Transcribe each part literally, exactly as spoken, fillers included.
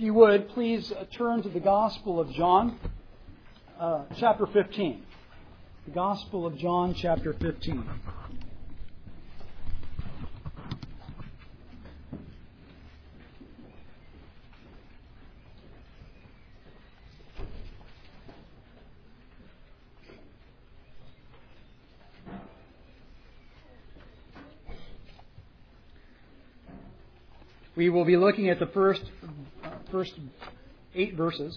If you would, please turn to the Gospel of John, uh, chapter fifteen. The Gospel of John, chapter fifteen. We will be looking at the first, uh, first eight verses.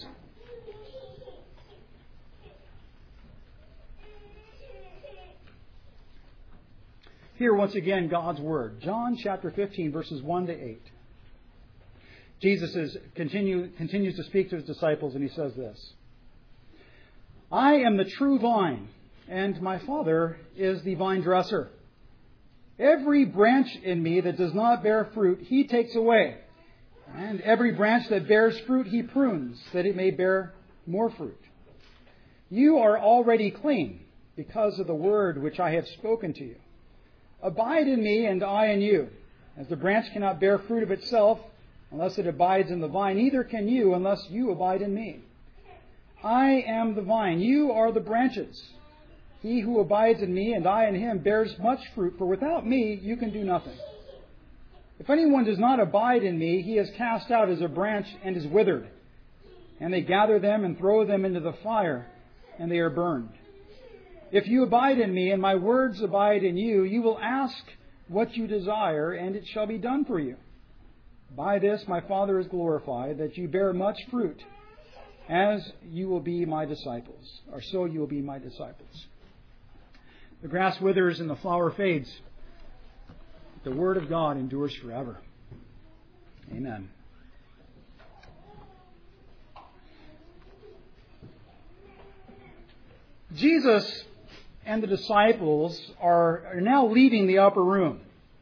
Here, once again, God's Word. John chapter fifteen, verses one to eight. Jesus is continue, continues to speak to His disciples, and He says this. I am the true vine, and my Father is the vine dresser. Every branch in me that does not bear fruit, He takes away. And every branch that bears fruit, He prunes, that it may bear more fruit. You are already clean because of the word which I have spoken to you. Abide in me, and I in you. As the branch cannot bear fruit of itself unless it abides in the vine, neither can you unless you abide in me. I am the vine, you are the branches. He who abides in me and I in him bears much fruit, for without me you can do nothing. If anyone does not abide in me, he is cast out as a branch and is withered. And they gather them and throw them into the fire, and they are burned. If you abide in me and my words abide in you, you will ask what you desire, and it shall be done for you. By this my Father is glorified, that you bear much fruit, as you will be my disciples, or so you will be my disciples. The grass withers and the flower fades. The Word of God endures forever. Amen. Jesus and the disciples are, are now leaving the upper room.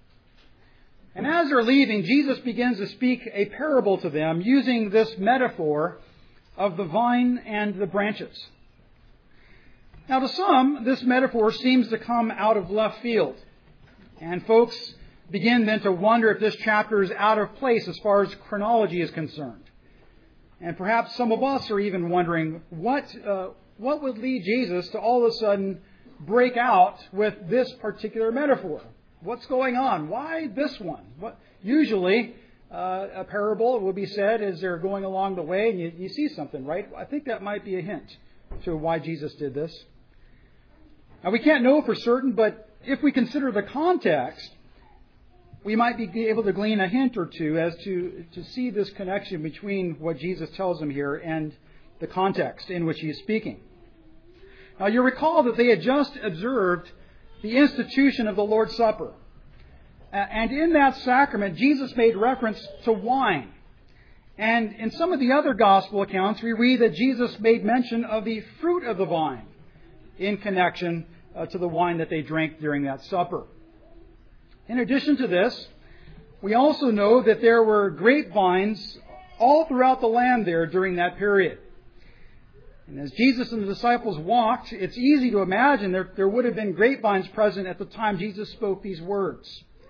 And as they're leaving, Jesus begins to speak a parable to them using this metaphor of the vine and the branches. Now, to some, this metaphor seems to come out of left field. And folks begin then to wonder if this chapter is out of place as far as chronology is concerned. And perhaps some of us are even wondering what uh, what would lead Jesus to all of a sudden break out with this particular metaphor. What's going on? Why this one? What, usually, uh, a parable will be said as they're going along the way and you, you see something, right? I think that might be a hint to why Jesus did this. Now, we can't know for certain, but if we consider the context, we might be able to glean a hint or two as to, to see this connection between what Jesus tells them here and the context in which He is speaking. Now, you recall that they had just observed the institution of the Lord's Supper. And in that sacrament, Jesus made reference to wine. And in some of the other gospel accounts, we read that Jesus made mention of the fruit of the vine in connection uh, to the wine that they drank during that supper. In addition to this, we also know that there were grapevines all throughout the land there during that period. And as Jesus and the disciples walked, it's easy to imagine there, there would have been grapevines present at the time Jesus spoke these words.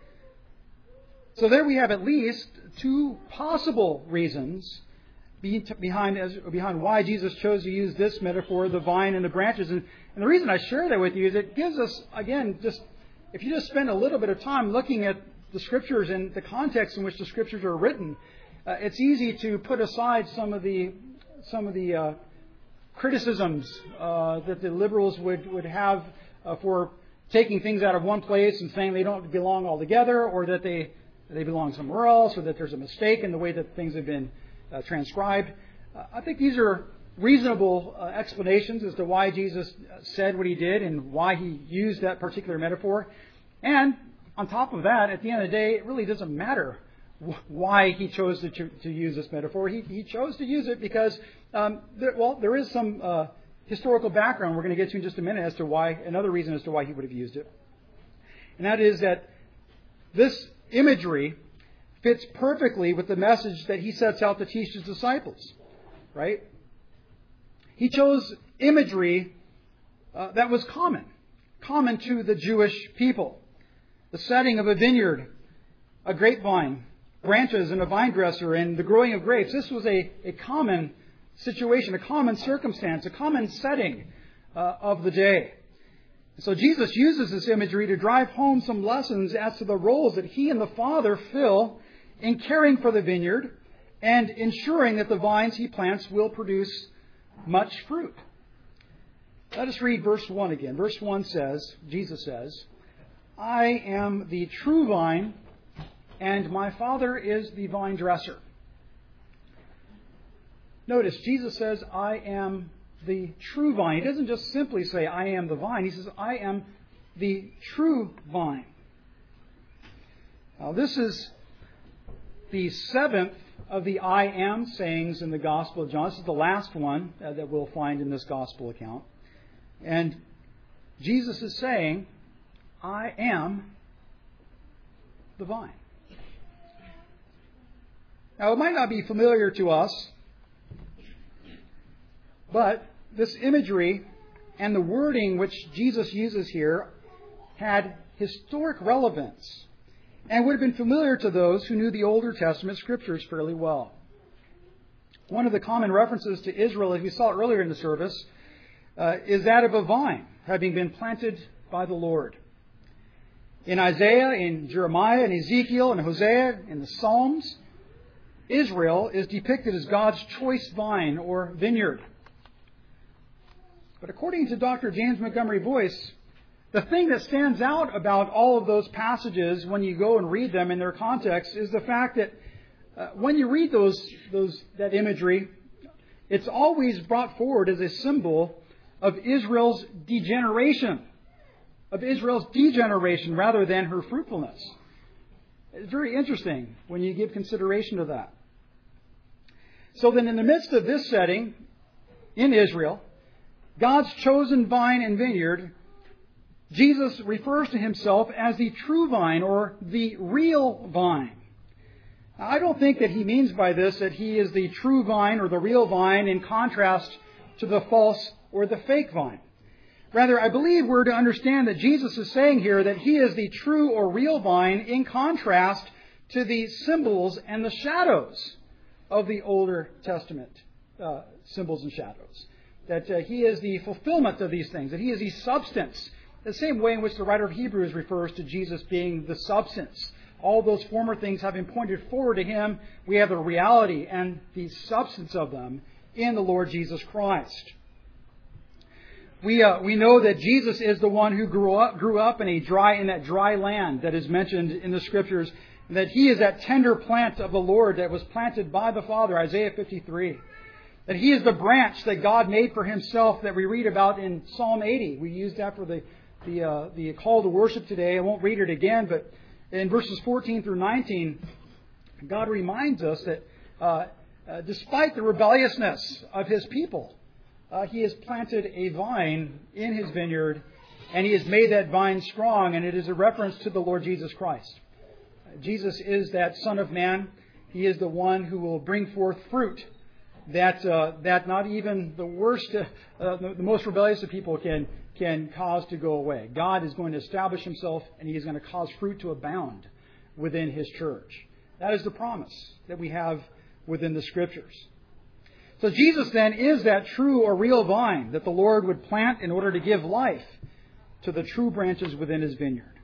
So there we have at least two possible reasons behind, as, behind why Jesus chose to use this metaphor, the vine and the branches. And, and the reason I share that with you is it gives us, again, just if you just spend a little bit of time looking at the Scriptures and the context in which the Scriptures are written, uh, it's easy to put aside some of the some of the uh, criticisms uh, that the liberals would, would have uh, for taking things out of one place and saying they don't belong altogether, or that they they belong somewhere else, or that there's a mistake in the way that things have been uh, transcribed. Uh, I think these are reasonable uh, explanations as to why Jesus said what He did and why He used that particular metaphor. And on top of that, at the end of the day, it really doesn't matter wh- why He chose to, ch- to use this metaphor. He, he chose to use it because, um, there, well, there is some uh, historical background we're going to get to in just a minute as to why, another reason as to why He would have used it. And that is that this imagery fits perfectly with the message that He sets out to teach His disciples, right? He chose imagery uh, that was common, common to the Jewish people. The setting of a vineyard, a grapevine, branches and a vine dresser and the growing of grapes. This was a, a common situation, a common circumstance, a common setting uh, of the day. So Jesus uses this imagery to drive home some lessons as to the roles that He and the Father fill in caring for the vineyard and ensuring that the vines He plants will produce much fruit. Let us read verse one again. Verse one says, Jesus says, I am the true vine, and my Father is the vine dresser. Notice, Jesus says, I am the true vine. He doesn't just simply say, I am the vine. He says, I am the true vine. Now, this is the seventh of the I am sayings in the Gospel of John. This is the last one uh, that we'll find in this Gospel account. And Jesus is saying, I am the vine. Now, it might not be familiar to us, but this imagery and the wording which Jesus uses here had historic relevance and would have been familiar to those who knew the Older Testament Scriptures fairly well. One of the common references to Israel, as we saw earlier in the service, uh, is that of a vine having been planted by the Lord. In Isaiah, in Jeremiah, in Ezekiel, in Hosea, in the Psalms, Israel is depicted as God's choice vine or vineyard. But according to Doctor James Montgomery Boyce, the thing that stands out about all of those passages when you go and read them in their context is the fact that uh, when you read those, those that imagery, it's always brought forward as a symbol of Israel's degeneration, of Israel's degeneration rather than her fruitfulness. It's very interesting when you give consideration to that. So then in the midst of this setting in Israel, God's chosen vine and vineyard, Jesus refers to Himself as the true vine or the real vine. Now, I don't think that He means by this that He is the true vine or the real vine in contrast to the false or the fake vine. Rather, I believe we're to understand that Jesus is saying here that He is the true or real vine in contrast to the symbols and the shadows of the Older Testament uh, symbols and shadows. That uh, He is the fulfillment of these things, that He is the substance. The same way in which the writer of Hebrews refers to Jesus being the substance. All those former things having pointed forward to Him, we have the reality and the substance of them in the Lord Jesus Christ. We uh, we know that Jesus is the one who grew up grew up in a dry in that dry land that is mentioned in the Scriptures, and that He is that tender plant of the Lord that was planted by the Father, Isaiah fifty-three. That He is the branch that God made for Himself that we read about in Psalm eighty. We used that for the the uh, the call to worship today. I won't read it again, but in verses fourteen through nineteen, God reminds us that uh, uh, despite the rebelliousness of His people, uh, He has planted a vine in His vineyard, and He has made that vine strong, and it is a reference to the Lord Jesus Christ. Uh, Jesus is that Son of Man. He is the one who will bring forth fruit that uh, that not even the worst, uh, uh, the, the most rebellious of people can can cause to go away. God is going to establish Himself, and He is going to cause fruit to abound within His church. That is the promise that we have within the Scriptures. So Jesus then is that true or real vine that the Lord would plant in order to give life to the true branches within His vineyard.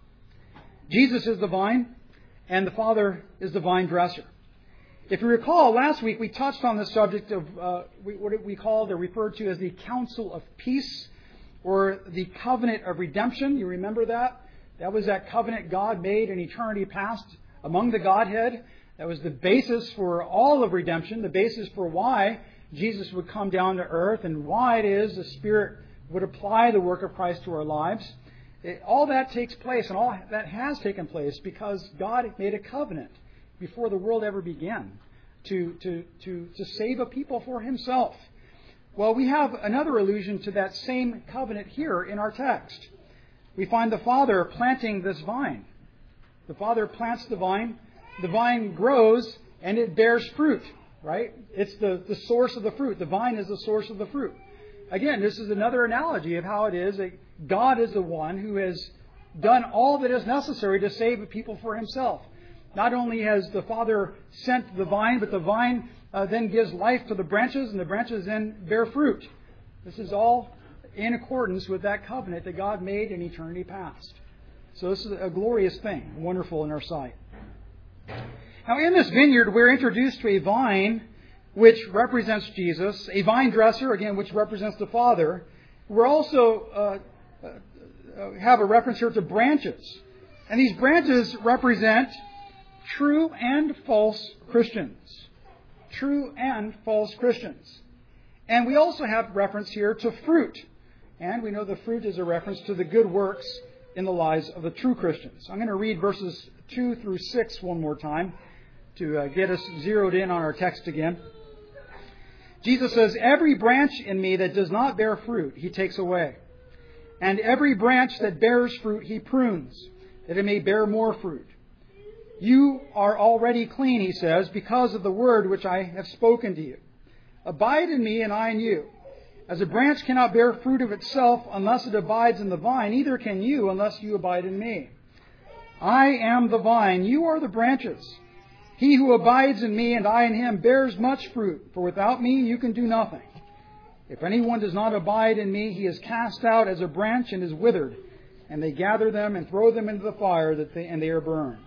Jesus is the vine, and the Father is the vine dresser. If you recall, last week we touched on the subject of uh, what we called or referred to as the counsel of peace, or the covenant of redemption. You remember that? That was that covenant God made in eternity past among the Godhead. That was the basis for all of redemption, the basis for why Jesus would come down to earth and why it is the Spirit would apply the work of Christ to our lives. It, all that takes place, and all that has taken place because God made a covenant before the world ever began to, to, to, to save a people for Himself. Well, we have another allusion to that same covenant here in our text. We find the Father planting this vine. The Father plants the vine, the vine grows, and it bears fruit, right? It's the, the source of the fruit. The vine is the source of the fruit. Again, this is another analogy of how it is that God is the one who has done all that is necessary to save a people for Himself. Not only has the Father sent the vine, but the vine uh, then gives life to the branches, and the branches then bear fruit. This is all in accordance with that covenant that God made in eternity past. So this is a glorious thing, wonderful in our sight. Now in this vineyard, we're introduced to a vine which represents Jesus, a vine dresser, again, which represents the Father. We're also uh, uh, have a reference here to branches. And these branches represent true and false Christians. True and false Christians. And we also have reference here to fruit. And we know the fruit is a reference to the good works in the lives of the true Christians. I'm going to read verses two through six one more time to uh, get us zeroed in on our text again. Jesus says, "Every branch in me that does not bear fruit, He takes away. And every branch that bears fruit, He prunes, that it may bear more fruit. You are already clean," He says, "because of the word which I have spoken to you. Abide in me, and I in you. As a branch cannot bear fruit of itself unless it abides in the vine, neither can you unless you abide in me. I am the vine, you are the branches. He who abides in me and I in him bears much fruit, for without me you can do nothing. If anyone does not abide in me, he is cast out as a branch and is withered, and they gather them and throw them into the fire, that they, and they are burned."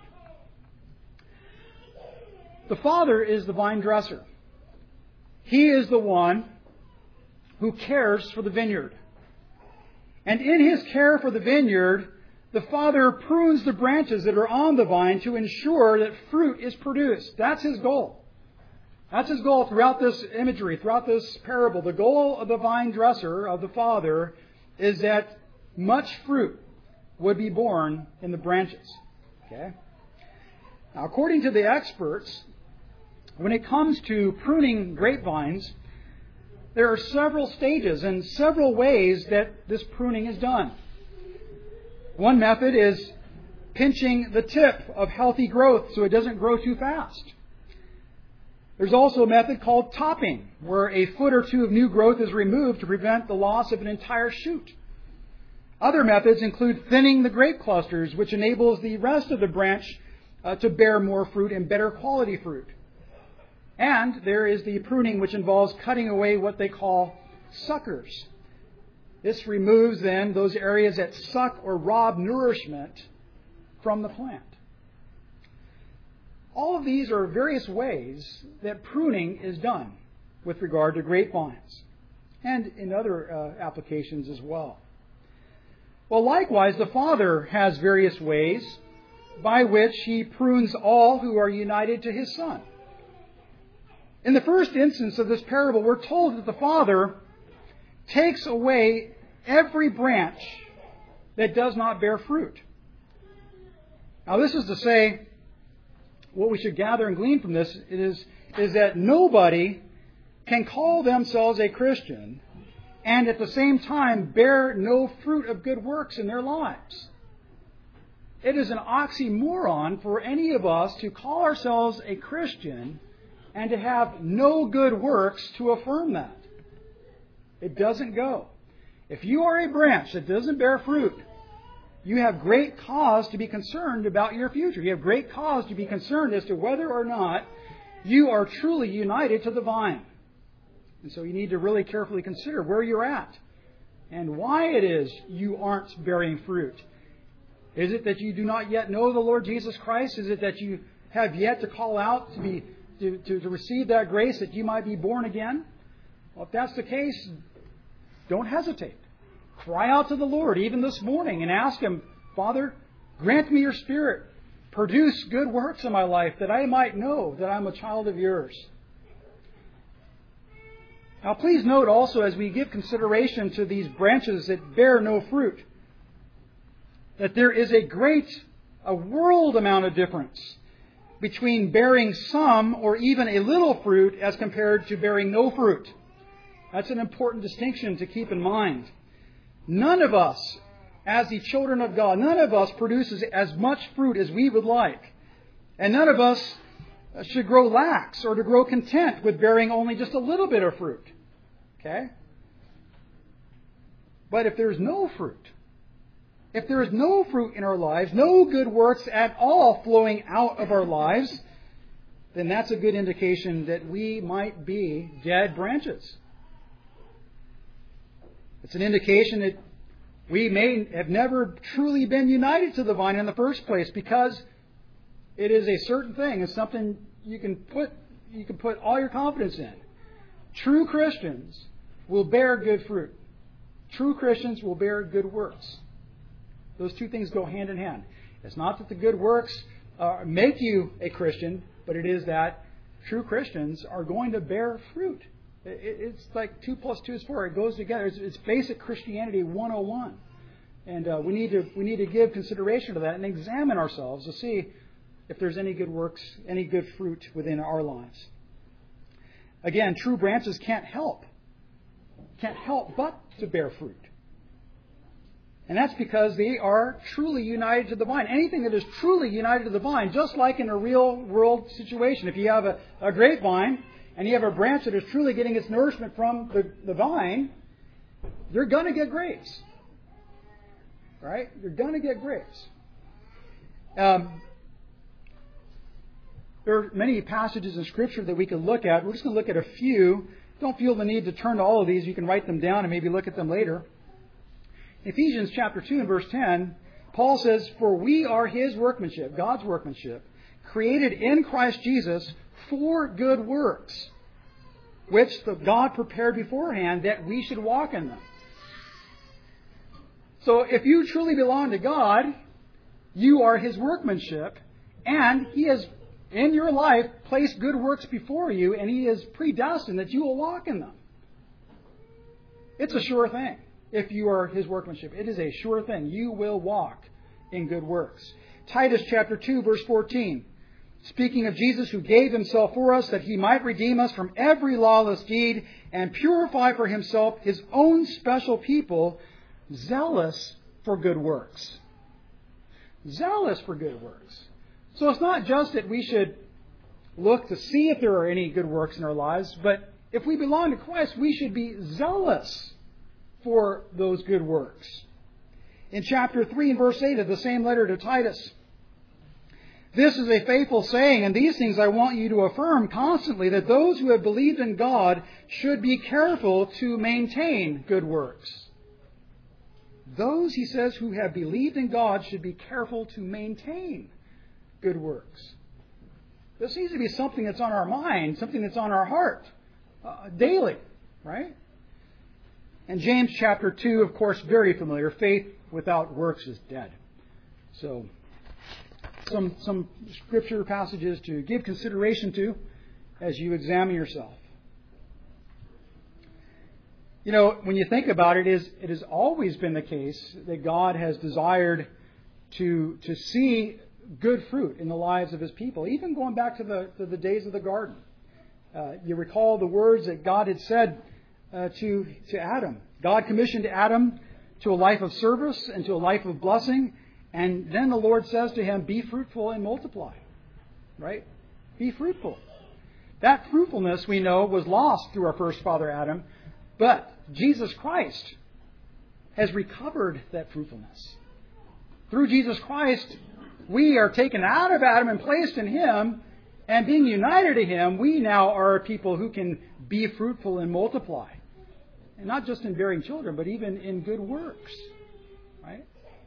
The Father is the vine dresser. He is the one who cares for the vineyard. And in His care for the vineyard, the Father prunes the branches that are on the vine to ensure that fruit is produced. That's His goal. That's His goal throughout this imagery, throughout this parable. The goal of the vine dresser, of the Father, is that much fruit would be born in the branches. Okay? Now, according to the experts, when it comes to pruning grapevines, there are several stages and several ways that this pruning is done. One method is pinching the tip of healthy growth so it doesn't grow too fast. There's also a method called topping, where a foot or two of new growth is removed to prevent the loss of an entire shoot. Other methods include thinning the grape clusters, which enables the rest of the branch uh, to bear more fruit and better quality fruit. And there is the pruning, which involves cutting away what they call suckers. This removes then those areas that suck or rob nourishment from the plant. All of these are various ways that pruning is done with regard to grapevines and in other uh, applications as well. Well, likewise, the Father has various ways by which He prunes all who are united to His Son. In the first instance of this parable, we're told that the Father takes away every branch that does not bear fruit. Now, this is to say, what we should gather and glean from this is, is that nobody can call themselves a Christian and at the same time bear no fruit of good works in their lives. It is an oxymoron for any of us to call ourselves a Christian and to have no good works to affirm that. It doesn't go. If you are a branch that doesn't bear fruit, you have great cause to be concerned about your future. You have great cause to be concerned as to whether or not you are truly united to the vine. And so you need to really carefully consider where you're at and why it is you aren't bearing fruit. Is it that you do not yet know the Lord Jesus Christ? Is it that you have yet to call out to be to, to, to receive that grace that you might be born again? Well, if that's the case, don't hesitate. Cry out to the Lord even this morning and ask Him, Father, grant me your Spirit. Produce good works in my life that I might know that I'm a child of yours. Now, please note also as we give consideration to these branches that bear no fruit, that there is a great, a world amount of difference between bearing some or even a little fruit as compared to bearing no fruit. That's an important distinction to keep in mind. None of us, as the children of God, none of us produces as much fruit as we would like. And none of us should grow lax or to grow content with bearing only just a little bit of fruit. Okay? But if there's no fruit, if there is no fruit in our lives, no good works at all flowing out of our lives, then that's a good indication that we might be dead branches. It's an indication that we may have never truly been united to the vine in the first place, because it is a certain thing. It's something you can put you can put all your confidence in. True Christians will bear good fruit. True Christians will bear good works. Those two things go hand in hand. It's not that the good works uh, make you a Christian, but it is that true Christians are going to bear fruit. It, it's like two plus two is four. It goes together. It's, it's basic Christianity one oh one. And uh, we need to we need to give consideration to that and examine ourselves to see if there's any good works, any good fruit within our lives. Again, true branches can't help. Can't help but to bear fruit. And that's because they are truly united to the vine. Anything that is truly united to the vine, just like in a real world situation. If you have a, a grapevine and you have a branch that is truly getting its nourishment from the, the vine, you're going to get grapes. Right? You're going to get grapes. Um, there are many passages in Scripture that we can look at. We're just going to look at a few. Don't feel the need to turn to all of these. You can write them down and maybe look at them later. Ephesians chapter two and verse ten, Paul says, "For we are His workmanship," God's workmanship, "created in Christ Jesus for good works, which the God prepared beforehand that we should walk in them." So if you truly belong to God, you are His workmanship, and He has, in your life, placed good works before you, and He is predestined that you will walk in them. It's a sure thing. If you are His workmanship, it is a sure thing. You will walk in good works. Titus chapter two, verse fourteen. Speaking of Jesus, who gave Himself for us that He might redeem us from every lawless deed and purify for Himself His own special people, zealous for good works. Zealous for good works. So it's not just that we should look to see if there are any good works in our lives, but if we belong to Christ, we should be zealous for those good works. In chapter three and verse eight of the same letter to Titus, "This is a faithful saying, and these things I want you to affirm constantly, that those who have believed in God should be careful to maintain good works." Those, he says, who have believed in God should be careful to maintain good works. This needs to be something that's on our mind, something that's on our heart uh, daily, right? And James chapter two, of course, very familiar. Faith without works is dead. So, some some scripture passages to give consideration to as you examine yourself. You know, when you think about it, it, is, it has always been the case that God has desired to, to see good fruit in the lives of His people, even going back to the, to the days of the garden. Uh, you recall the words that God had said uh, to, to Adam. God commissioned Adam to a life of service and to a life of blessing. And then the Lord says to him, "Be fruitful and multiply." Right? Be fruitful. That fruitfulness, we know, was lost through our first father Adam. But Jesus Christ has recovered that fruitfulness. Through Jesus Christ, we are taken out of Adam and placed in Him. And being united to Him, we now are people who can be fruitful and multiply. And not just in bearing children, but even in good works. Right?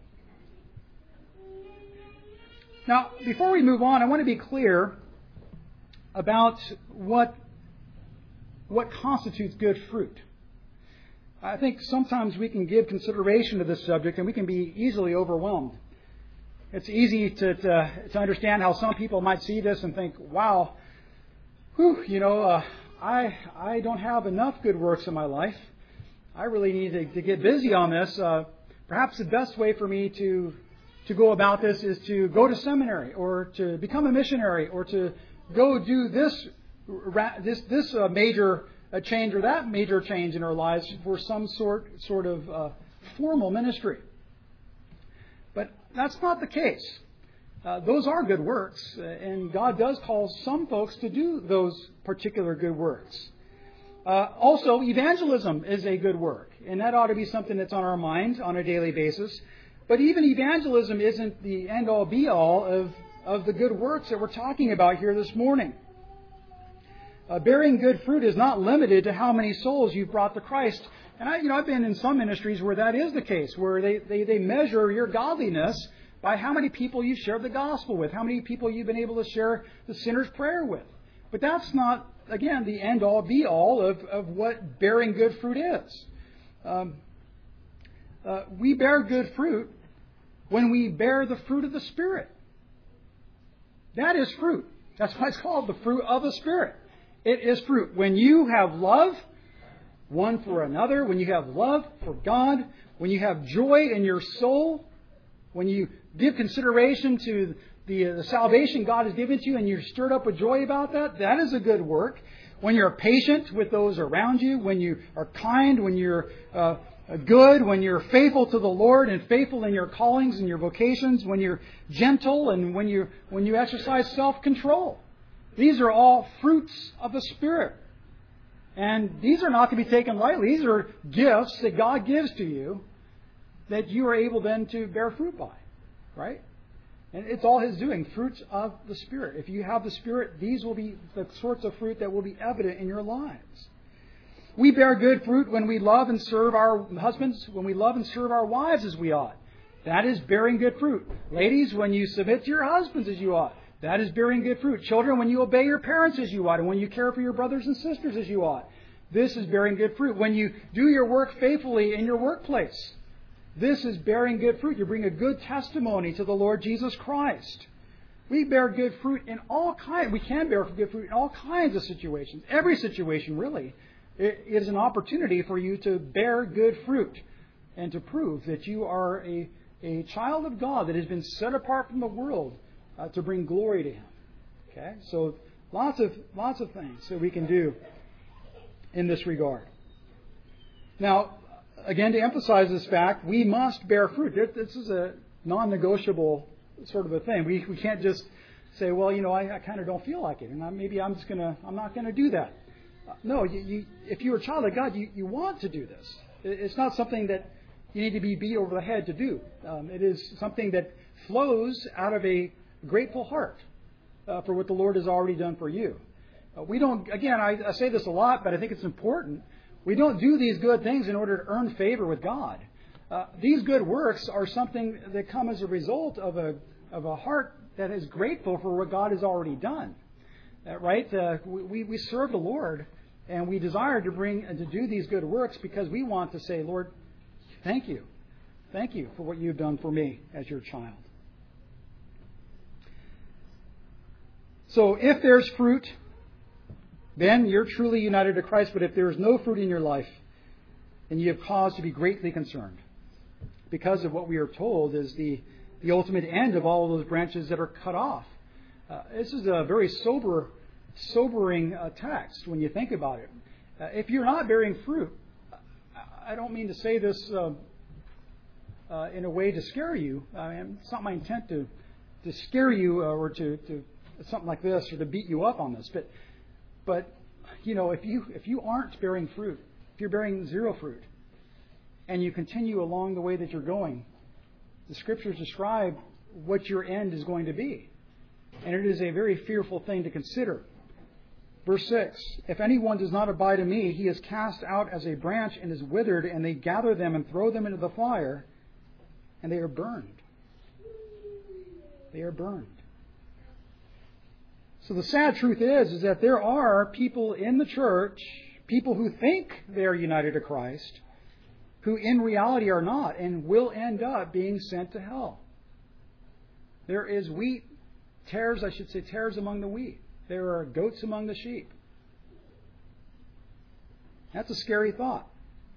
Now, before we move on, I want to be clear about what, what constitutes good fruit. I think sometimes we can give consideration to this subject and we can be easily overwhelmed. It's easy to, to, to understand how some people might see this and think, wow, whew, you know, uh, I I don't have enough good works in my life. I really need to, to get busy on this. Uh, perhaps the best way for me to to go about this is to go to seminary or to become a missionary or to go do this this this uh, major a change or that major change in our lives for some sort sort of uh, formal ministry. But that's not the case. Uh, those are good works, uh, and God does call some folks to do those particular good works. Uh, also, evangelism is a good work, and that ought to be something that's on our mind on a daily basis. But even evangelism isn't the end-all, be-all of, of the good works that we're talking about here this morning. Uh, bearing good fruit is not limited to how many souls you've brought to Christ. And I, you know, I've been in some ministries where that is the case, where they, they, they measure your godliness by how many people you shared the gospel with, how many people you've been able to share the sinner's prayer with. But that's not, again, the end-all, be-all of, of what bearing good fruit is. Um, uh, we bear good fruit when we bear the fruit of the Spirit. That is fruit. That's why it's called the fruit of the Spirit. It is fruit. When you have love one for another, when you have love for God, when you have joy in your soul, when you give consideration to the, uh, the salvation God has given to you and you're stirred up with joy about that, that is a good work. When you're patient with those around you, when you are kind, when you're uh, good, when you're faithful to the Lord and faithful in your callings and your vocations, when you're gentle and when you when you exercise self-control. These are all fruits of the Spirit. And these are not to be taken lightly. These are gifts that God gives to you that you are able then to bear fruit by. Right? And it's all His doing. Fruits of the Spirit. If you have the Spirit, these will be the sorts of fruit that will be evident in your lives. We bear good fruit when we love and serve our husbands, when we love and serve our wives as we ought. That is bearing good fruit. Ladies, when you submit to your husbands as you ought. That is bearing good fruit. Children, when you obey your parents as you ought, and when you care for your brothers and sisters as you ought. This is bearing good fruit. When you do your work faithfully in your workplace. This is bearing good fruit. You bring a good testimony to the Lord Jesus Christ. We bear good fruit in all kinds. We can bear good fruit in all kinds of situations. Every situation, really, it is an opportunity for you to bear good fruit and to prove that you are a, a child of God that has been set apart from the world uh, to bring glory to Him. Okay, so lots of lots of things that we can do in this regard. Now, again, to emphasize this fact, we must bear fruit. This is a non-negotiable sort of a thing. We we can't just say, well, you know, I, I kind of don't feel like it, and I, maybe I'm just gonna I'm not going to do that. Uh, no, you, you, if you're a child of God, you, you want to do this. It's not something that you need to be beat over the head to do. Um, it is something that flows out of a grateful heart uh, for what the Lord has already done for you. Uh, we don't. Again, I, I say this a lot, but I think it's important. We don't do these good things in order to earn favor with God. Uh, these good works are something that come as a result of a of a heart that is grateful for what God has already done. Uh, right? Uh, we we serve the Lord, and we desire to bring and to do these good works because we want to say, Lord, thank you, thank you for what you've done for me as your child. So, if there's fruit, then you're truly united to Christ. But if there is no fruit in your life, then you have cause to be greatly concerned, because of what we are told is the, the ultimate end of all of those branches that are cut off. Uh, this is a very sober, sobering uh, text when you think about it. Uh, if you're not bearing fruit, I don't mean to say this uh, uh, in a way to scare you. I mean, it's not my intent to to scare you uh, or to, to something like this or to beat you up on this. But but you know, if you if you aren't bearing fruit, if you're bearing zero fruit, and you continue along the way that you're going, the Scriptures describe what your end is going to be. And it is a very fearful thing to consider. Verse six, if anyone does not abide in me, he is cast out as a branch and is withered, and they gather them and throw them into the fire, and they are burned. They are burned. So the sad truth is, is that there are people in the church, people who think they are united to Christ, who in reality are not, and will end up being sent to hell. There is wheat, tares, I should say, tares among the wheat. There are goats among the sheep. That's a scary thought.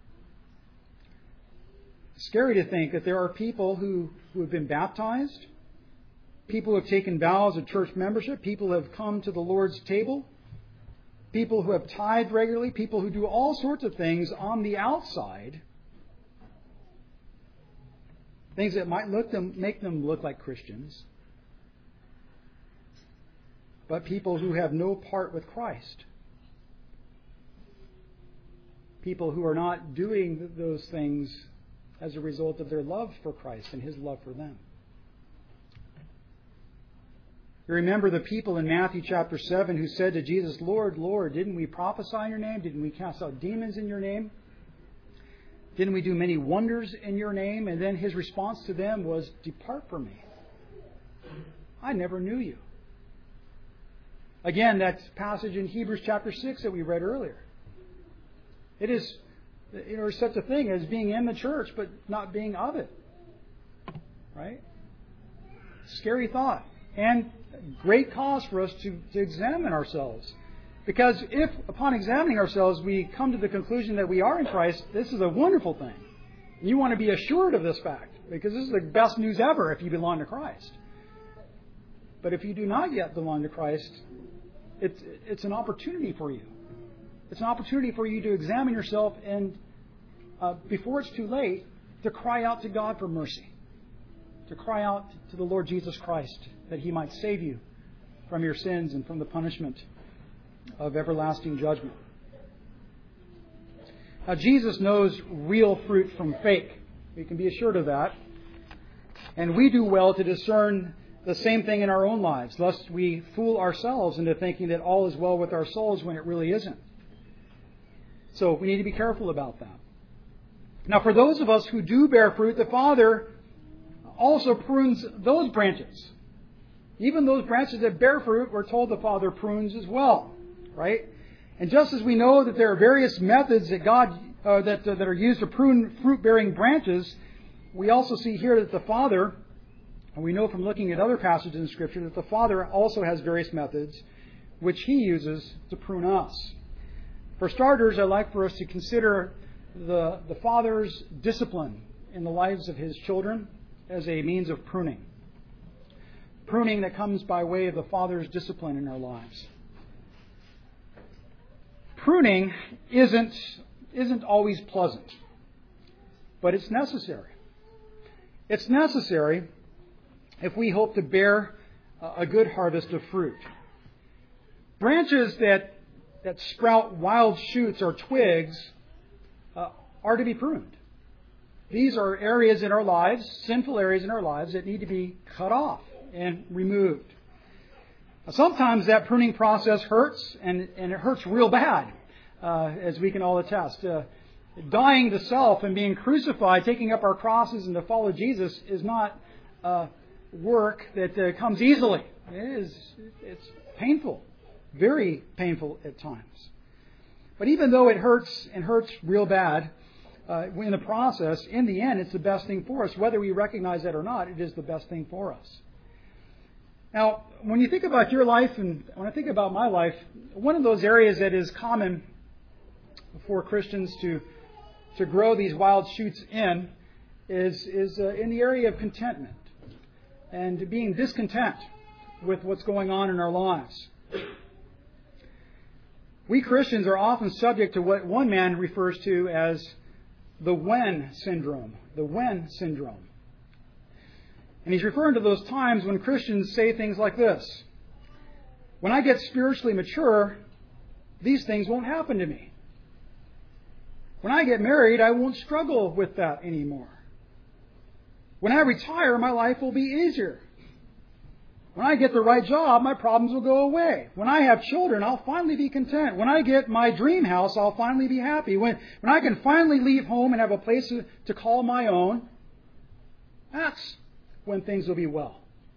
It's scary to think that there are people who, who have been baptized, people who have taken vows of church membership, people who have come to the Lord's table, people who have tithed regularly, people who do all sorts of things on the outside, things that might look them, make them look like Christians, but people who have no part with Christ. People who are not doing those things as a result of their love for Christ and His love for them. You remember the people in Matthew chapter seven who said to Jesus, Lord, Lord, didn't we prophesy in your name? Didn't we cast out demons in your name? Didn't we do many wonders in your name? And then His response to them was, depart from me. I never knew you. Again, that passage in Hebrews chapter six that we read earlier. It is, you know, there's such a thing as being in the church but not being of it. Right? Scary thought. And great cause for us to, to examine ourselves. Because if, upon examining ourselves, we come to the conclusion that we are in Christ, this is a wonderful thing. And you want to be assured of this fact, because this is the best news ever if you belong to Christ. But if you do not yet belong to Christ, it's, it's an opportunity for you. It's an opportunity for you to examine yourself and, uh, before it's too late, to cry out to God for mercy. To cry out to the Lord Jesus Christ that He might save you from your sins and from the punishment of everlasting judgment. Now, Jesus knows real fruit from fake. We can be assured of that. And we do well to discern the same thing in our own lives, lest we fool ourselves into thinking that all is well with our souls when it really isn't. So we need to be careful about that. Now, for those of us who do bear fruit, the Father also prunes those branches. Even those branches that bear fruit, we're told the Father prunes as well, right? And just as we know that there are various methods that God uh, that uh, that are used to prune fruit-bearing branches, we also see here that the Father, and we know from looking at other passages in Scripture, that the Father also has various methods which He uses to prune us. For starters, I'd like for us to consider the the Father's discipline in the lives of His children as a means of pruning. Pruning that comes by way of the Father's discipline in our lives. Pruning isn't, isn't always pleasant, but it's necessary. It's necessary if we hope to bear a good harvest of fruit. Branches that, that sprout wild shoots or twigs uh, are to be pruned. These are areas in our lives, sinful areas in our lives, that need to be cut off and removed. Now, sometimes that pruning process hurts, and, and it hurts real bad, uh, as we can all attest. Uh, dying to self and being crucified, taking up our crosses and to follow Jesus is not uh, work that uh, comes easily. It is, it's painful, very painful at times. But even though it hurts and hurts real bad, Uh, in the process, in the end, it's the best thing for us. Whether we recognize that or not, it is the best thing for us. Now, when you think about your life, and when I think about my life, one of those areas that is common for Christians to to grow these wild shoots in is, is uh, in the area of contentment and being discontent with what's going on in our lives. We Christians are often subject to what one man refers to as the when syndrome. The when syndrome. And he's referring to those times when Christians say things like this: when I get spiritually mature, these things won't happen to me. When I get married, I won't struggle with that anymore. When I retire, my life will be easier. When I get the right job, my problems will go away. When I have children, I'll finally be content. When I get my dream house, I'll finally be happy. When, when I can finally leave home and have a place to, to call my own, that's when things will be well.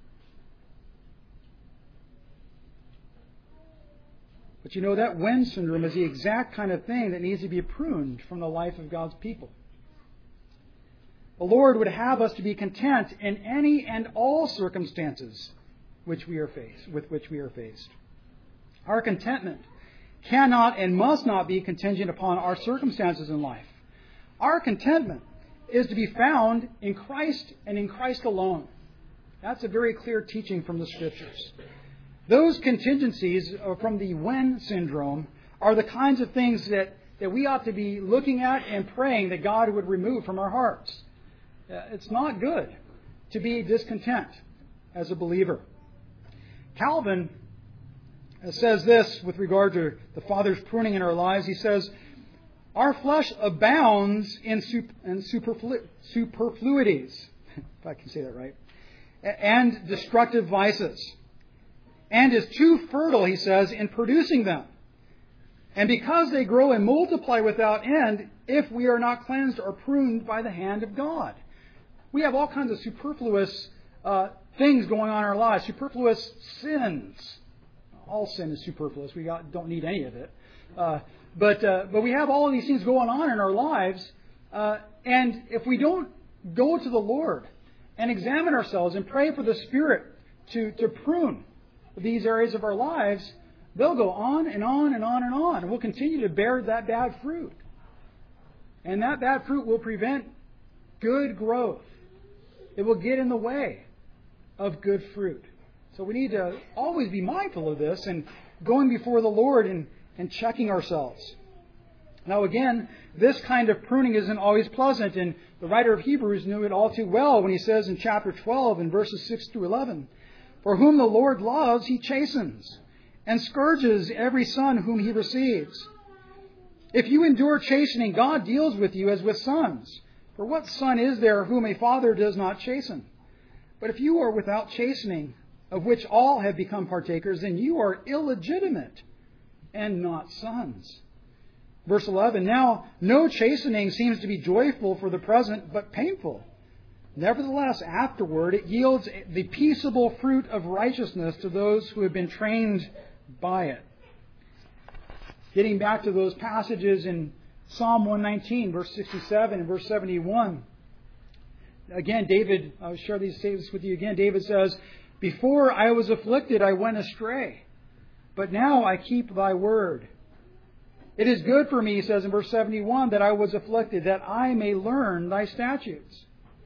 But you know, that when syndrome is the exact kind of thing that needs to be pruned from the life of God's people. The Lord would have us to be content in any and all circumstances which we are faced, with which we are faced. Our contentment cannot and must not be contingent upon our circumstances in life. Our contentment is to be found in Christ and in Christ alone. That's a very clear teaching from the Scriptures. Those contingencies from the when syndrome are the kinds of things that, that we ought to be looking at and praying that God would remove from our hearts. It's not good to be discontent as a believer. Calvin says this with regard to the Father's pruning in our lives. He says, Our flesh abounds in, super, in superflu, superfluities, if I can say that right, and destructive vices, and is too fertile, he says, in producing them. And because they grow and multiply without end, if we are not cleansed or pruned by the hand of God. We have all kinds of superfluous uh, things going on in our lives, superfluous sins. All sin is superfluous. We got, don't need any of it. Uh, but uh, but we have all of these things going on in our lives. Uh, and if we don't go to the Lord and examine ourselves and pray for the Spirit to, to prune these areas of our lives, they'll go on and on and on and on. And we'll continue to bear that bad fruit. And that bad fruit will prevent good growth. It will get in the way of good fruit. So we need to always be mindful of this and going before the Lord and, and checking ourselves. Now again, this kind of pruning isn't always pleasant, and the writer of Hebrews knew it all too well when he says in chapter twelve in verses six through eleven, "For whom the Lord loves, he chastens, and scourges every son whom he receives. If you endure chastening, God deals with you as with sons. For what son is there whom a father does not chasten? But if you are without chastening, of which all have become partakers, then you are illegitimate and not sons." Verse eleven, "Now no chastening seems to be joyful for the present, but painful. Nevertheless, afterward it yields the peaceable fruit of righteousness to those who have been trained by it." Getting back to those passages in Psalm one nineteen, verse sixty-seven and verse seventy-one. Again, David, I'll share these statements with you again. David says, "Before I was afflicted, I went astray, but now I keep thy word. It is good for me," he says in verse seventy-one, "that I was afflicted, that I may learn thy statutes."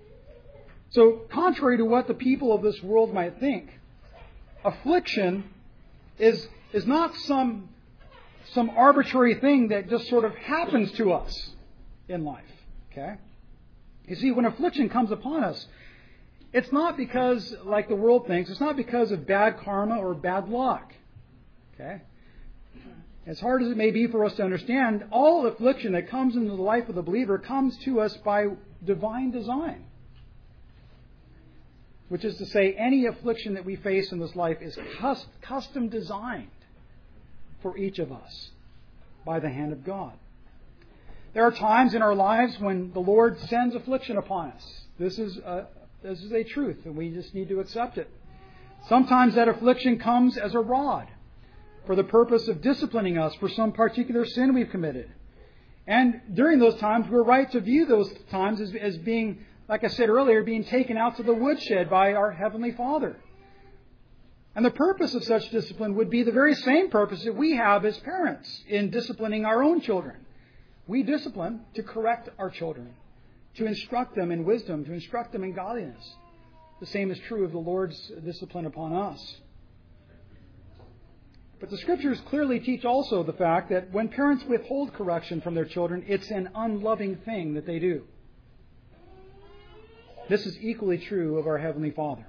So, contrary to what the people of this world might think, affliction is, is not some, some arbitrary thing that just sort of happens to us in life. Okay? You see, when affliction comes upon us, it's not because, like the world thinks, it's not because of bad karma or bad luck. Okay? As hard as it may be for us to understand, all affliction that comes into the life of the believer comes to us by divine design. Which is to say, any affliction that we face in this life is custom designed for each of us by the hand of God. There are times in our lives when the Lord sends affliction upon us. This is a, this is a truth, and we just need to accept it. Sometimes that affliction comes as a rod for the purpose of disciplining us for some particular sin we've committed. And during those times, we're right to view those times as, as being, like I said earlier, being taken out to the woodshed by our Heavenly Father. And the purpose of such discipline would be the very same purpose that we have as parents in disciplining our own children. We discipline to correct our children, to instruct them in wisdom, to instruct them in godliness. The same is true of the Lord's discipline upon us. But the Scriptures clearly teach also the fact that when parents withhold correction from their children, it's an unloving thing that they do. This is equally true of our Heavenly Father.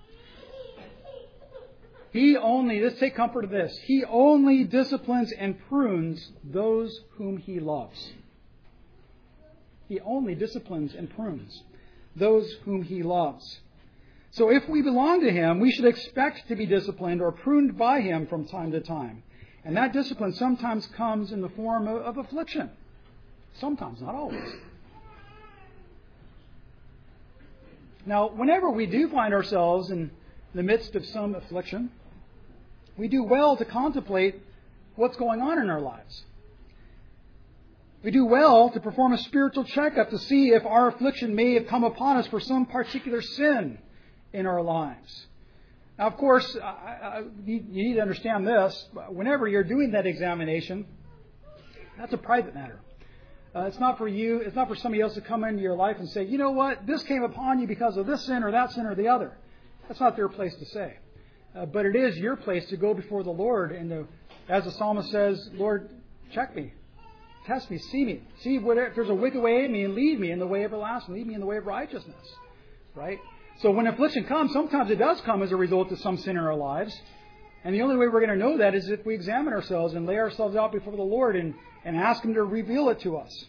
He only, let's take comfort of this, He only disciplines and prunes those whom He loves. He only disciplines and prunes those whom He loves. So if we belong to Him, we should expect to be disciplined or pruned by Him from time to time. And that discipline sometimes comes in the form of, of affliction. Sometimes, not always. Now, whenever we do find ourselves in the midst of some affliction, we do well to contemplate what's going on in our lives. We do well to perform a spiritual checkup to see if our affliction may have come upon us for some particular sin in our lives. Now, of course, I, I, you need to understand this. Whenever you're doing that examination, that's a private matter. Uh, it's not for you. It's not for somebody else to come into your life and say, you know what, this came upon you because of this sin or that sin or the other. That's not their place to say. Uh, but it is your place to go before the Lord and to, as the psalmist says, Lord, check me, test me, see me, see whether if there's a wicked way in me and lead me in the way everlasting, lead me in the way of righteousness. Right? So when affliction comes, sometimes it does come as a result of some sin in our lives. And the only way we're going to know that is if we examine ourselves and lay ourselves out before the Lord and, and ask Him to reveal it to us.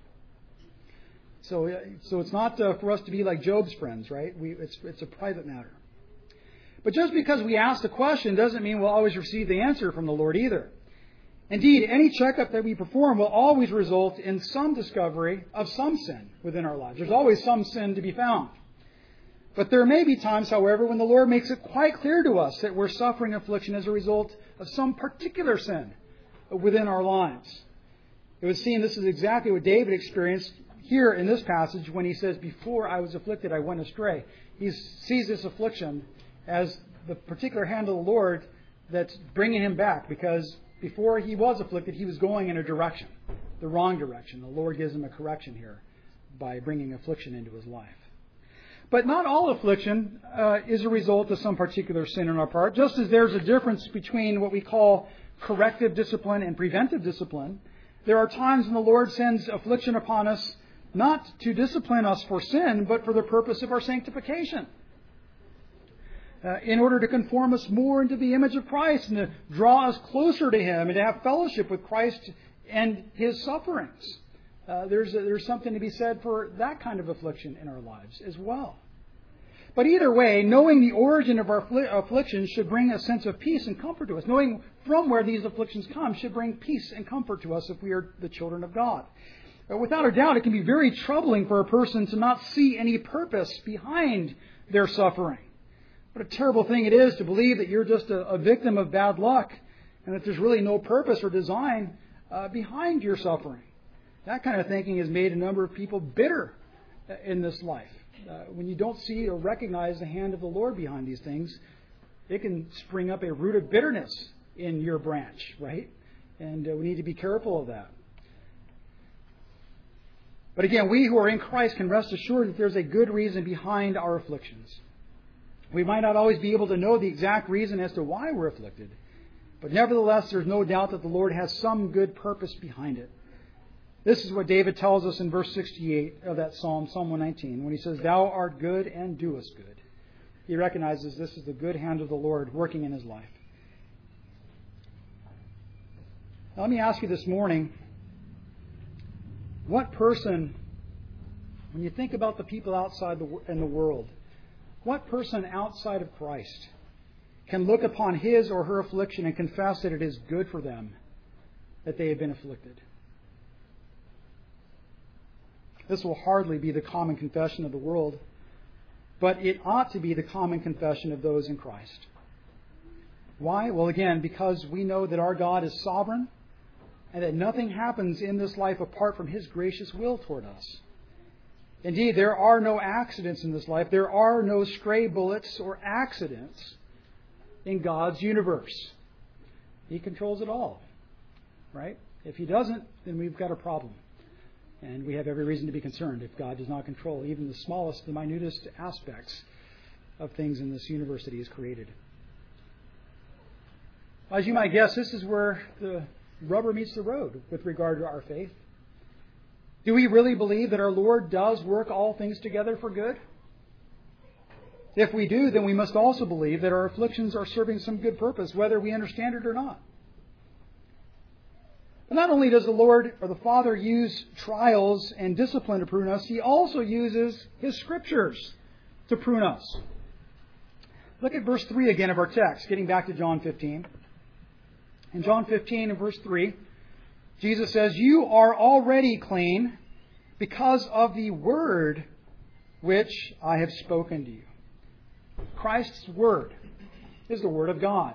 So, so it's not uh, for us to be like Job's friends, right? We, it's, it's a private matter. But just because we ask the question doesn't mean we'll always receive the answer from the Lord either. Indeed, any checkup that we perform will always result in some discovery of some sin within our lives. There's always some sin to be found. But there may be times, however, when the Lord makes it quite clear to us that we're suffering affliction as a result of some particular sin within our lives. It would seem this is exactly what David experienced here in this passage when he says, before I was afflicted, I went astray. He sees this affliction as the particular hand of the Lord that's bringing him back, because before he was afflicted, he was going in a direction, the wrong direction. The Lord gives him a correction here by bringing affliction into his life. But not all affliction uh, is a result of some particular sin on our part. Just as there's a difference between what we call corrective discipline and preventive discipline, there are times when the Lord sends affliction upon us not to discipline us for sin, but for the purpose of our sanctification. Uh, in order to conform us more into the image of Christ and to draw us closer to Him and to have fellowship with Christ and His sufferings. Uh, there's, a, there's something to be said for that kind of affliction in our lives as well. But either way, knowing the origin of our afflictions should bring a sense of peace and comfort to us. Knowing from where these afflictions come should bring peace and comfort to us if we are the children of God. But without a doubt, it can be very troubling for a person to not see any purpose behind their suffering. What a terrible thing it is to believe that you're just a, a victim of bad luck and that there's really no purpose or design uh, behind your suffering. That kind of thinking has made a number of people bitter in this life. Uh, when you don't see or recognize the hand of the Lord behind these things, it can spring up a root of bitterness in your branch, right? And uh, we need to be careful of that. But again, we who are in Christ can rest assured that there's a good reason behind our afflictions. We might not always be able to know the exact reason as to why we're afflicted, but nevertheless, there's no doubt that the Lord has some good purpose behind it. This is what David tells us in verse sixty-eight of that Psalm, Psalm one nineteen, when he says, "Thou art good and doest good." He recognizes this is the good hand of the Lord working in his life. Now, let me ask you this morning, what person, when you think about the people outside the, in the world, what person outside of Christ can look upon his or her affliction and confess that it is good for them that they have been afflicted? This will hardly be the common confession of the world, but it ought to be the common confession of those in Christ. Why? Well, again, because we know that our God is sovereign and that nothing happens in this life apart from His gracious will toward us. Indeed, there are no accidents in this life. There are no stray bullets or accidents in God's universe. He controls it all, right? If He doesn't, then we've got a problem. And we have every reason to be concerned if God does not control even the smallest, the minutest aspects of things in this universe that He has created. As you might guess, this is where the rubber meets the road with regard to our faith. Do we really believe that our Lord does work all things together for good? If we do, then we must also believe that our afflictions are serving some good purpose, whether we understand it or not. But not only does the Lord or the Father use trials and discipline to prune us, He also uses His Scriptures to prune us. Look at verse three again of our text, getting back to John fifteen. In John fifteen and verse three, Jesus says, "You are already clean because of the word which I have spoken to you." Christ's word is the Word of God.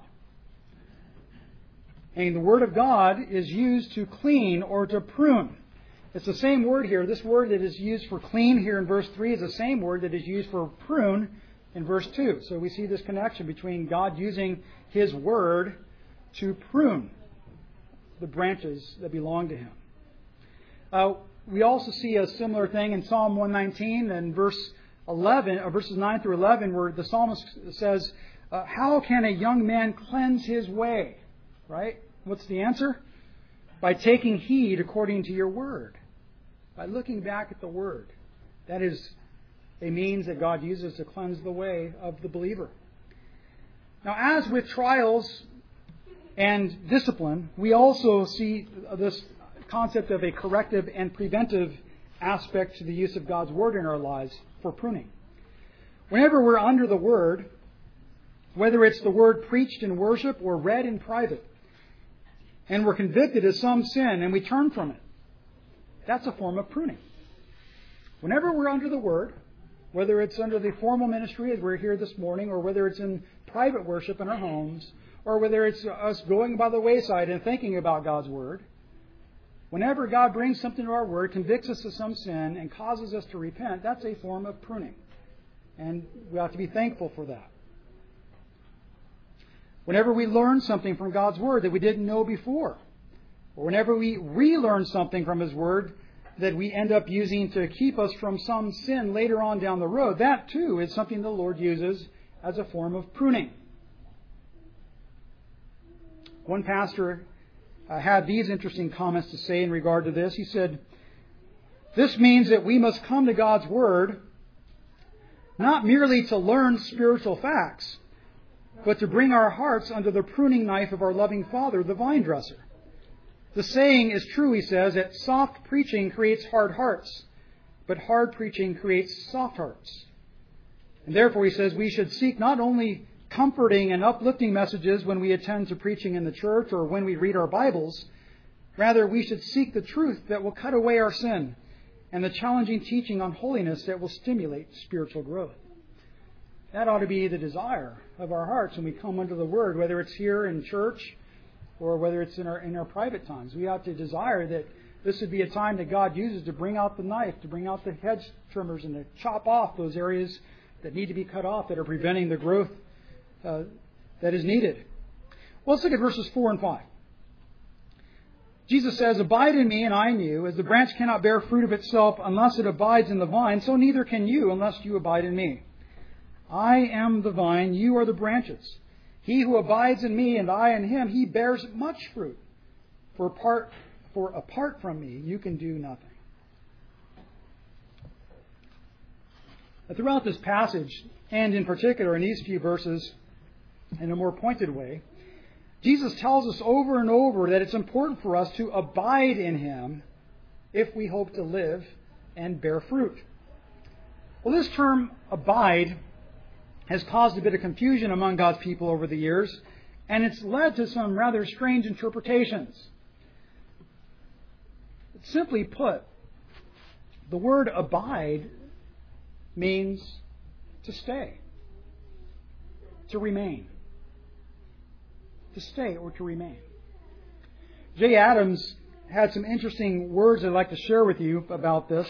And the Word of God is used to clean or to prune. It's the same word here. This word that is used for clean here in verse three is the same word that is used for prune in verse two. So we see this connection between God using His Word to prune the branches that belong to Him. Uh, we also see a similar thing in Psalm one nineteen and verse eleven, or verses nine through eleven, where the psalmist says, uh, "How can a young man cleanse his way?" Right? What's the answer? By taking heed according to your word. By looking back at the word. That is a means that God uses to cleanse the way of the believer. Now, as with trials and discipline, we also see this concept of a corrective and preventive aspect to the use of God's Word in our lives for pruning. Whenever we're under the Word, whether it's the Word preached in worship or read in private, and we're convicted of some sin and we turn from it, that's a form of pruning. Whenever we're under the Word, whether it's under the formal ministry as we're here this morning, or whether it's in private worship in our homes, or whether it's us going by the wayside and thinking about God's Word, whenever God brings something to our Word, convicts us of some sin, and causes us to repent, that's a form of pruning. And we have to be thankful for that. Whenever we learn something from God's Word that we didn't know before, or whenever we relearn something from His Word that we end up using to keep us from some sin later on down the road, that too is something the Lord uses as a form of pruning. One pastor uh, had these interesting comments to say in regard to this. He said, "This means that we must come to God's Word not merely to learn spiritual facts, but to bring our hearts under the pruning knife of our loving Father, the vine dresser. The saying is true," he says, that soft preaching creates hard hearts, but hard preaching creates soft hearts. And therefore, he says, we should seek not only comforting and uplifting messages when we attend to preaching in the church or when we read our Bibles. Rather, we should seek the truth that will cut away our sin and the challenging teaching on holiness that will stimulate spiritual growth. That ought to be the desire of our hearts when we come under the Word, whether it's here in church or whether it's in our in our private times. We ought to desire that this would be a time that God uses to bring out the knife, to bring out the hedge trimmers, and to chop off those areas that need to be cut off that are preventing the growth uh, that is needed. Well, let's look at verses four and five. Jesus says, "Abide in me and I in you, as the branch cannot bear fruit of itself unless it abides in the vine, so neither can you unless you abide in me. I am the vine, you are the branches. He who abides in me and I in him, he bears much fruit. For apart, for apart from me, you can do nothing." Throughout this passage, and in particular in these few verses, in a more pointed way, Jesus tells us over and over that it's important for us to abide in Him if we hope to live and bear fruit. Well, this term, abide, has caused a bit of confusion among God's people over the years, and it's led to some rather strange interpretations. Simply put, the word abide means to stay, to remain. To stay or to remain. Jay Adams had some interesting words I'd like to share with you about this.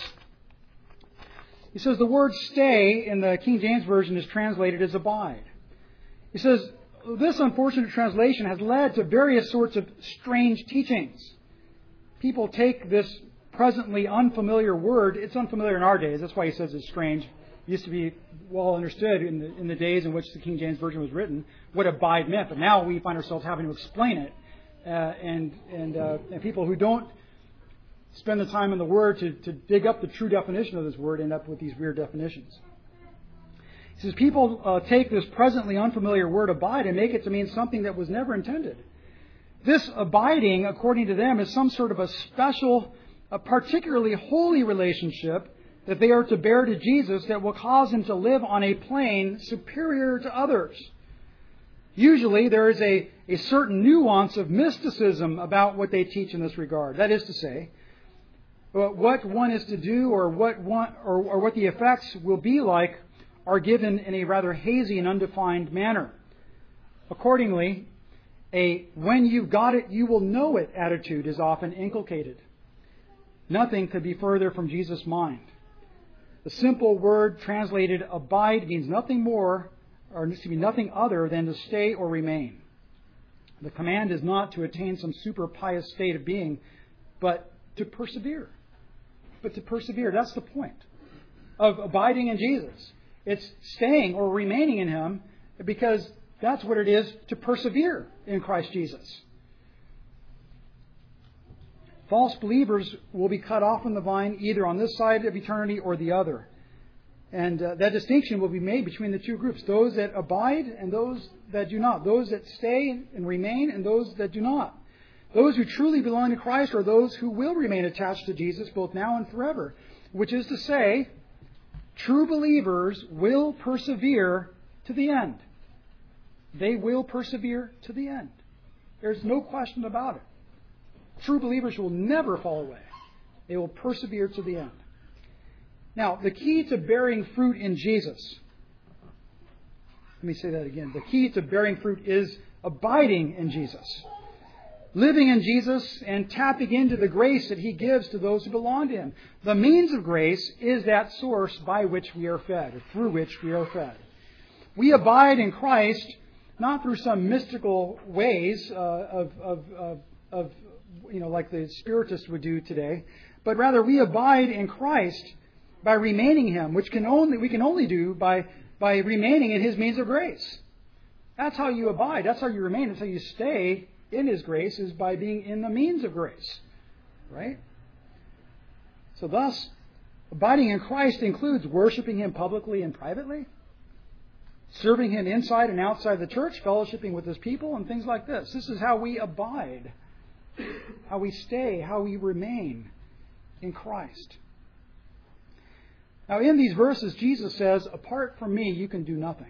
He says the word stay in the King James Version is translated as abide. He says this unfortunate translation has led to various sorts of strange teachings. People take this presently unfamiliar word. It's unfamiliar in our days. That's why he says it's strange. It used to be well understood in the, in the days in which the King James Version was written what abide meant. But now we find ourselves having to explain it. Uh, and and, uh, and people who don't spend the time in the Word to, to dig up the true definition of this word end up with these weird definitions. He says people uh, take this presently unfamiliar word abide and make it to mean something that was never intended. This abiding, according to them, is some sort of a special, a particularly holy relationship that they are to bear to Jesus that will cause Him to live on a plane superior to others. Usually there is a, a certain nuance of mysticism about what they teach in this regard. That is to say, what one is to do or what one, or, or what the effects will be like are given in a rather hazy and undefined manner. Accordingly, a when you've got it, you will know it attitude is often inculcated. Nothing could be further from Jesus' mind. The simple word translated abide means nothing more, or to be nothing other than to stay or remain. The command is not to attain some super pious state of being, but to persevere. But to persevere, that's the point of abiding in Jesus. It's staying or remaining in Him because that's what it is to persevere in Christ Jesus. False believers will be cut off from the vine either on this side of eternity or the other. And uh, that distinction will be made between the two groups, those that abide and those that do not, those that stay and remain and those that do not. Those who truly belong to Christ are those who will remain attached to Jesus both now and forever, which is to say, true believers will persevere to the end. They will persevere to the end. There's no question about it. True believers will never fall away. They will persevere to the end. Now, the key to bearing fruit in Jesus, let me say that again. The key to bearing fruit is abiding in Jesus. Living in Jesus and tapping into the grace that He gives to those who belong to Him. The means of grace is that source by which we are fed, or through which we are fed. We abide in Christ not through some mystical ways uh, of, of, of, of, you know, like the Spiritists would do today, but rather we abide in Christ by remaining Him, which can only we can only do by by remaining in His means of grace. That's how you abide. That's how you remain. That's how you stay in His grace, is by being in the means of grace. Right? So thus, abiding in Christ includes worshiping Him publicly and privately, serving Him inside and outside the church, fellowshipping with His people, and things like this. This is how we abide, how we stay, how we remain in Christ. Now, in these verses, Jesus says, apart from me, you can do nothing.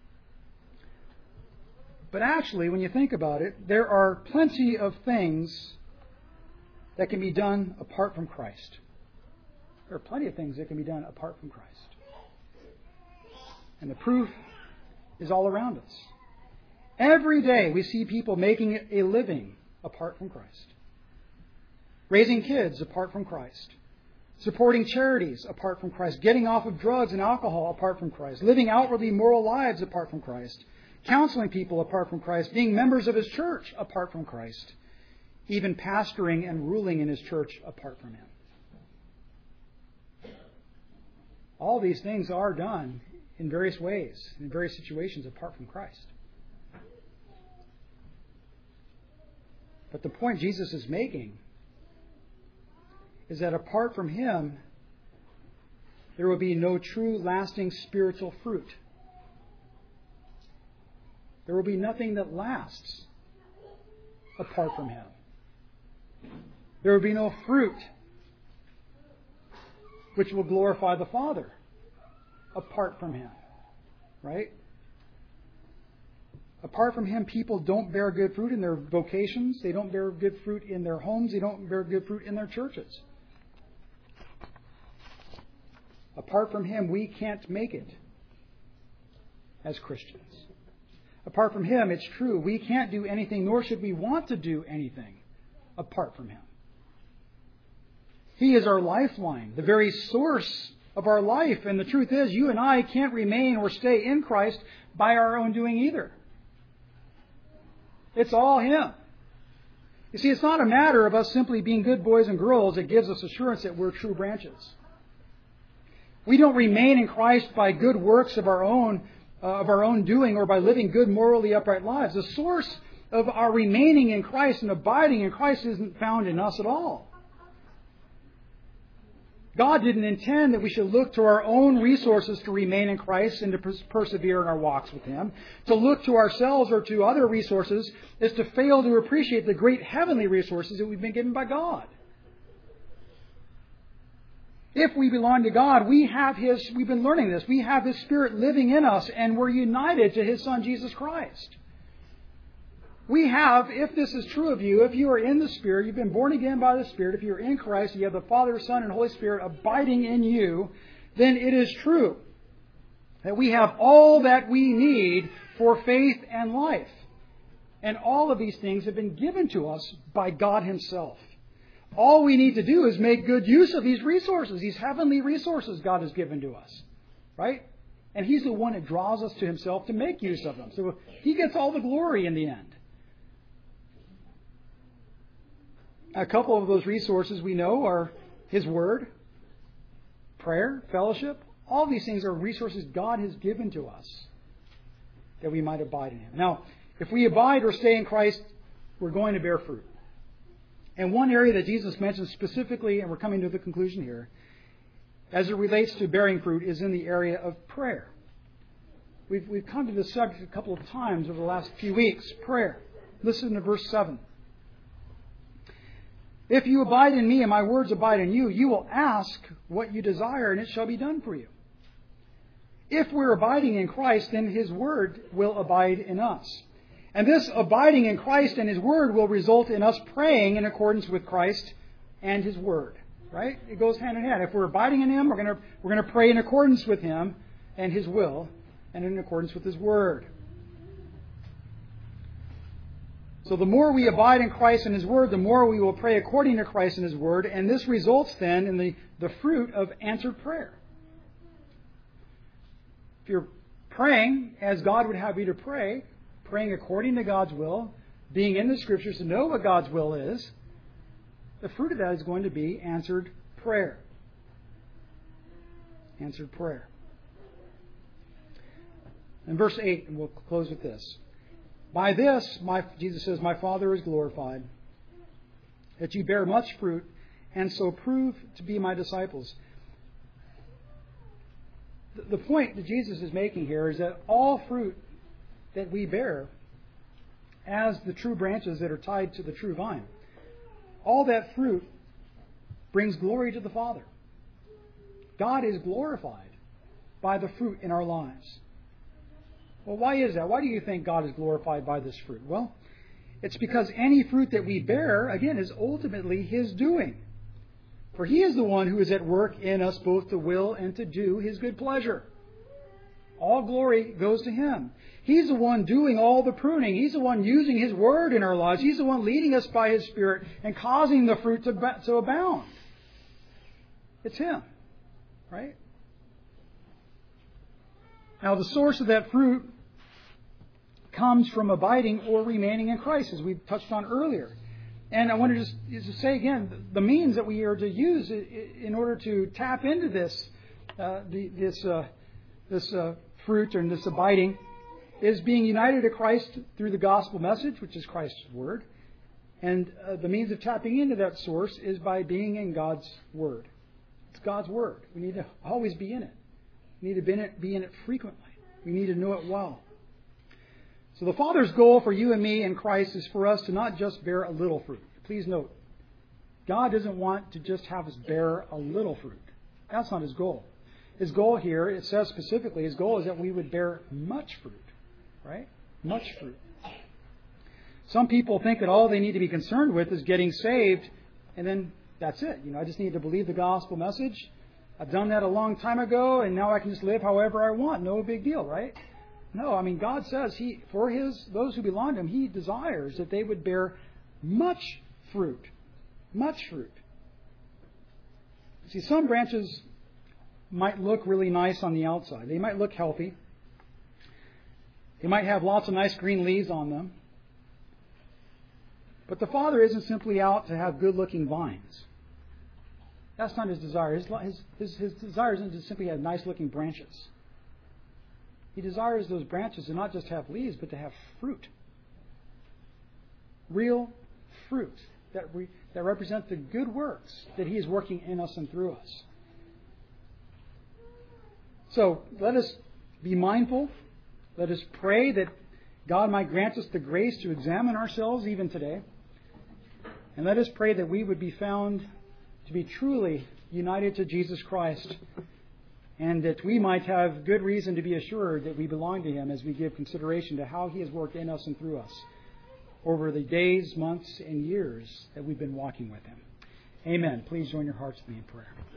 But actually, when you think about it, there are plenty of things that can be done apart from Christ. There are plenty of things that can be done apart from Christ. And the proof is all around us. Every day we see people making a living apart from Christ. Raising kids apart from Christ. Supporting charities apart from Christ. Getting off of drugs and alcohol apart from Christ. Living outwardly moral lives apart from Christ. Counseling people apart from Christ. Being members of His church apart from Christ. Even pastoring and ruling in His church apart from Him. All these things are done in various ways, in various situations apart from Christ. But the point Jesus is making is that apart from Him, there will be no true, lasting spiritual fruit. There will be nothing that lasts apart from Him. There will be no fruit which will glorify the Father apart from Him. Right? Apart from Him, people don't bear good fruit in their vocations. They don't bear good fruit in their homes. They don't bear good fruit in their churches. Apart from Him, we can't make it as Christians. Apart from Him, it's true, we can't do anything, nor should we want to do anything apart from Him. He is our lifeline, the very source of our life. And the truth is, you and I can't remain or stay in Christ by our own doing either. It's all Him. You see, it's not a matter of us simply being good boys and girls that gives us assurance that we're true branches. We don't remain in Christ by good works of our own, uh, of our own doing, or by living good, morally upright lives. The source of our remaining in Christ and abiding in Christ isn't found in us at all. God didn't intend that we should look to our own resources to remain in Christ and to pers- persevere in our walks with Him. To look to ourselves or to other resources is to fail to appreciate the great heavenly resources that we've been given by God. If we belong to God, we have His, we've been learning this, we have His Spirit living in us, and we're united to His Son, Jesus Christ. We have, if this is true of you, if you are in the Spirit, you've been born again by the Spirit, if you're in Christ, you have the Father, Son, and Holy Spirit abiding in you, then it is true that we have all that we need for faith and life. And all of these things have been given to us by God Himself. All we need to do is make good use of these resources, these heavenly resources God has given to us. Right? And He's the one that draws us to Himself to make use of them. So He gets all the glory in the end. A couple of those resources we know are His Word, prayer, fellowship. All these things are resources God has given to us that we might abide in Him. Now, if we abide or stay in Christ, we're going to bear fruit. And one area that Jesus mentions specifically, and we're coming to the conclusion here, as it relates to bearing fruit is in the area of prayer. We've, we've come to this subject a couple of times over the last few weeks. Prayer. Listen to verse seven. If you abide in me and my words abide in you, you will ask what you desire and it shall be done for you. If we're abiding in Christ, then His Word will abide in us. And this abiding in Christ and His Word will result in us praying in accordance with Christ and His Word. Right? It goes hand in hand. If we're abiding in Him, we're going to, we're going to pray in accordance with Him and His will and in accordance with His Word. So the more we abide in Christ and His Word, the more we will pray according to Christ and His Word. And this results then in the, the fruit of answered prayer. If you're praying as God would have you to pray, praying according to God's will, being in the Scriptures to know what God's will is, the fruit of that is going to be answered prayer. Answered prayer. In verse eight, and we'll close with this. By this, my, Jesus says, my Father is glorified, that you bear much fruit, and so prove to be my disciples. The point that Jesus is making here is that all fruit that we bear as the true branches that are tied to the true vine, all that fruit brings glory to the Father. God is glorified by the fruit in our lives. Well, why is that? Why do you think God is glorified by this fruit? Well, it's because any fruit that we bear, again, is ultimately His doing. For He is the one who is at work in us both to will and to do His good pleasure. All glory goes to Him. He's the one doing all the pruning. He's the one using His Word in our lives. He's the one leading us by His Spirit and causing the fruit to, to abound. It's Him, right? Now, the source of that fruit comes from abiding or remaining in Christ, as we touched on earlier. And I want to just, just say again, the means that we are to use in order to tap into this uh, the, this uh, this uh, fruit and this abiding is being united to Christ through the gospel message, which is Christ's Word. And uh, the means of tapping into that source is by being in God's Word. It's God's Word. We need to always be in it. We need to be in it, be in it frequently. We need to know it well. So the Father's goal for you and me in Christ is for us to not just bear a little fruit. Please note, God doesn't want to just have us bear a little fruit. That's not His goal. His goal here, it says specifically, His goal is that we would bear much fruit. Right? Much fruit. Some people think that all they need to be concerned with is getting saved, and then that's it. You know, I just need to believe the gospel message. I've done that a long time ago, and now I can just live however I want. No big deal, right? No, I mean, God says He, for His those who belong to Him, He desires that they would bear much fruit. Much fruit. See, some branches might look really nice on the outside. They might look healthy. They might have lots of nice green leaves on them. But the Father isn't simply out to have good-looking vines. That's not His desire. His, his, his, his desire isn't to simply have nice-looking branches. He desires those branches to not just have leaves, but to have fruit. Real fruit that, re, that represent the good works that He is working in us and through us. So let us be mindful. Let us pray that God might grant us the grace to examine ourselves even today. And let us pray that we would be found to be truly united to Jesus Christ, and that we might have good reason to be assured that we belong to Him as we give consideration to how He has worked in us and through us over the days, months, and years that we've been walking with Him. Amen. Please join your hearts with me in prayer.